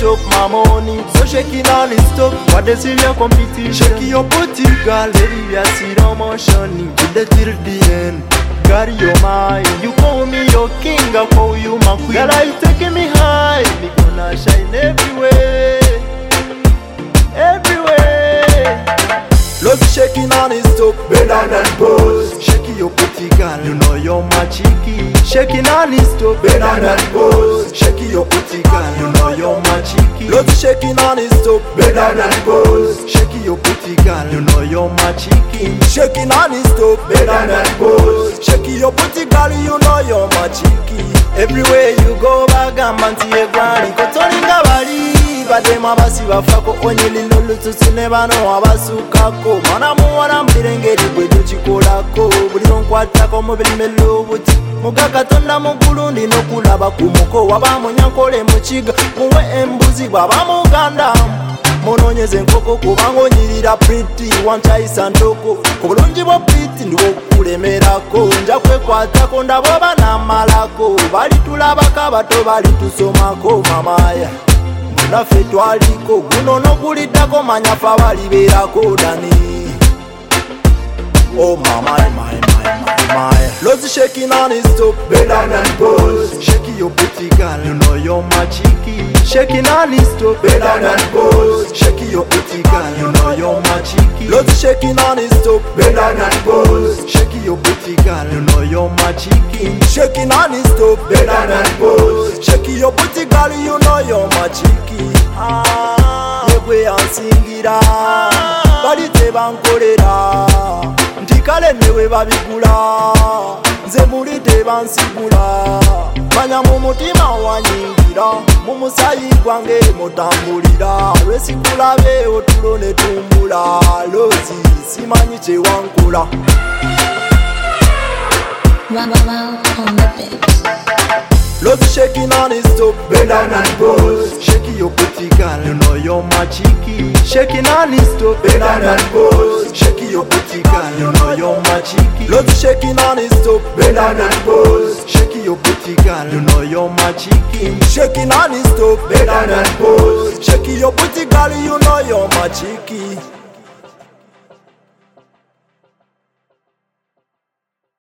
chop my money. So shake it non-stop, what the serious competition. Shake your booty, girl, baby, I see no motion. With the till the end, got your mind. You call me your king, I call you my queen. Girl, are you taking me high? Me gonna shine everywhere, everywhere. Love shaking non-stop, better than pose. Shake your booty, girl, you know you're my cheeky. Shaking non-stop, better than pose. Shake your booty, girl, you know you're my cheeky. Love shaking non-stop, better than pose. Shake your booty, girl, you know you're my cheeky. Shaking non-stop, better than pose. Shake your booty, girl, you know you're my cheeky. Everywhere you go, bagamba nti egwani kotolinga bali. Badema basi bafako onyili lulututu ne bano abasukako. Mwana muwana mbirengeri bwe tukikolako. Buli nkwatako mubiri melubuti. Muga Katonda mugulu ndina okulaba ku muko. Wabamunyankole mukiga muwe embuzi bwaba muganda. Munonyeze enkoko kubanga onyirira pretty wankyayisa ntoko. Ku bulungi bwa pretty ndiwo okukulemerako. Nja kwekwatako ndaba oba namalako. Balitulabako abato balitusomako mamaya. Naffe twaliko guno noguliddako manya fe abalibeerako dani. Oh mama, Love shaking non-stop, better than pose. Shake your booty, girl, you know you're my cheeky. Shaking non-stop, better than pose. Shake your booty, girl, you know you're my cheeky. Love shaking non-stop, better than pose. Shake your booty, girl, you know you're my cheeky. Shaking non-stop, better than pose. Shake your booty, girl, you know you're my cheeky. Yegwe ansingira, bali tebankolera. Ntikale newe babigula, nze muli tebansigula. Manya mu mutima wanyingira, mu musayi gwange mutambulira. Lwesikulabe otulo ne tumbula, lozi simanyi kye wankola. On the beat. Love shaking non-stop, better than pose. Shake your booty, girl, you know you're my cheeky. Shaking non-stop, better than pose. Shake your booty, girl, you know you're my cheeky. Love shaking non-stop, better than pose. Shake your booty, girl, you know you're my cheeky. Shaking non-stop, better than pose. Shake your booty, girl, you know you're my cheeky.